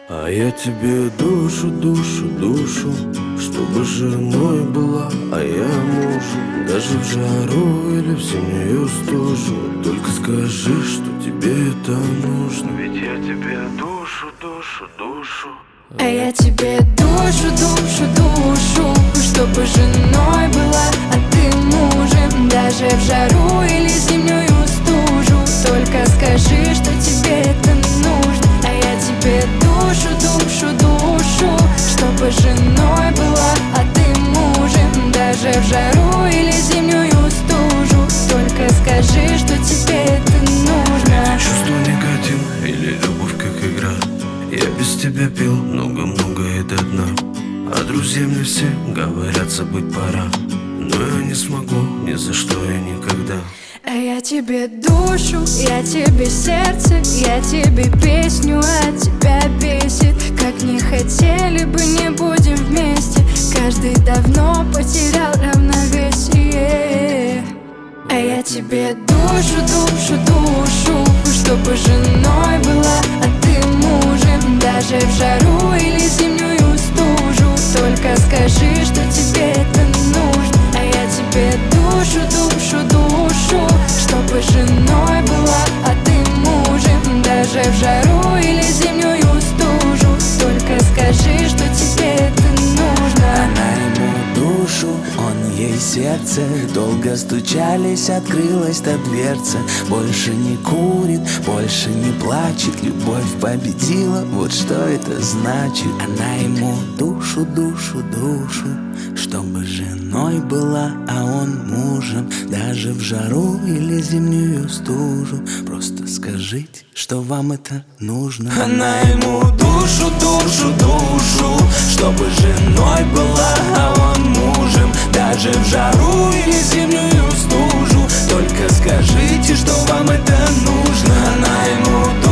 А я тебе душу, душу, душу, чтобы женой была, а я мужем. Даже в жару или в зимнюю стужу. Только скажи, что тебе это нужно. Ведь я тебе душу, душу, душу. А я тебе душу, душу, душу, чтобы женой была, а ты мужем. Даже в жару или зимнюю стужу. Только скажи, что тебе это нужно. А я тебе душу, душу, душу, чтобы женой была, а ты мужем. Даже в жару или зимнюю стужу. Только скажи, что тебе это нужно. Чувство никотин или любовь как игра. Я без тебя пил много-много и до дна. А друзья мне все говорят, забыть пора. Но я не смогу ни за что и никогда. А я тебе душу, я тебе сердце, я тебе песню, от тебя бесит. Как не хотели бы, не будем вместе. Каждый давно потерял равновесие. А я тебе душу, душу, душу, чтобы женой была, а ты мужем. Даже в жару или зимнюю стужу. Только скажи, что тебе это нужно. А я тебе душу, душу, душу, чтобы женой была, а ты мужем. Даже в жару или зимнюю стужу. Только скажи, что тебе это нужно. Она ему душу, он ей сердце. Долго стучались, открылась та дверца. Больше не курит, больше не плачет. Любовь победила, вот что это значит. Она ему душу, душу, душу, чтобы женой была, а он мужем. Даже в жару или зимнюю стужу. Просто скажите, что вам это нужно. Она ему душу, душу, душу, чтобы женой была, а он мужем. Даже в жару или зимнюю стужу. Только скажите, что вам это нужно. Она ему